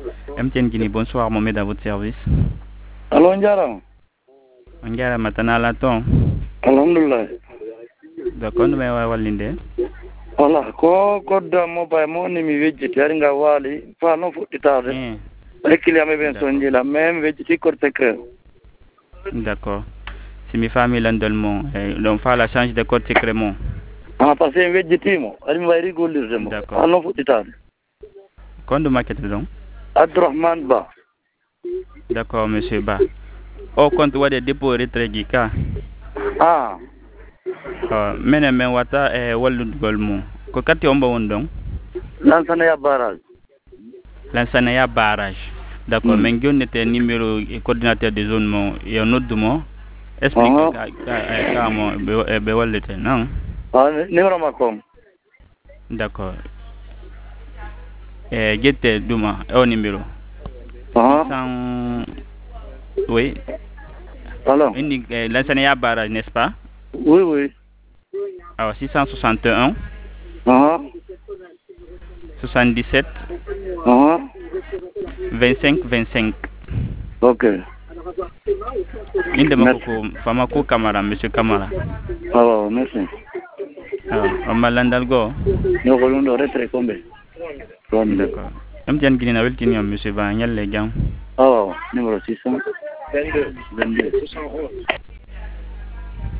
MTN Guinée, bonsoir, Mohamed à votre service. Allo Ndiaram. Ngara matana la ton. Alhamdulillah. D'accord, nous va walinde. Wala ko da mo bay mo ni mi wejjiti ari nga wali fa no fuɗɗitade hakkille ben so jila même wejjiti korte que d'accord si mi fami landol mon donc fa la change de code secret mon parce que wejjitimo ari mi wayri gollirde mo fa no fuɗɗitade kondo maquette donc Abdourahmane Ba. D'accord monsieur Ba o compte wade dépôt retrait gi ka menen men wata walludgol mum ko katti on won donc Lansana barrage d'accord men jonnete numéro coordinateur de zone mo yo noddumo explique ka mo be wallete non numéro makko d'accord jette duma o numéro 600 oui alors indi Lansana barrage n'est-ce pas oui alors 661 77 25 ok inde mako famako Camara monsieur Camara merci on malandal go no ko lundo retrait kombe d'accord MTN Guinée na weltini monsieur Ba nyalle jam numéro 622 71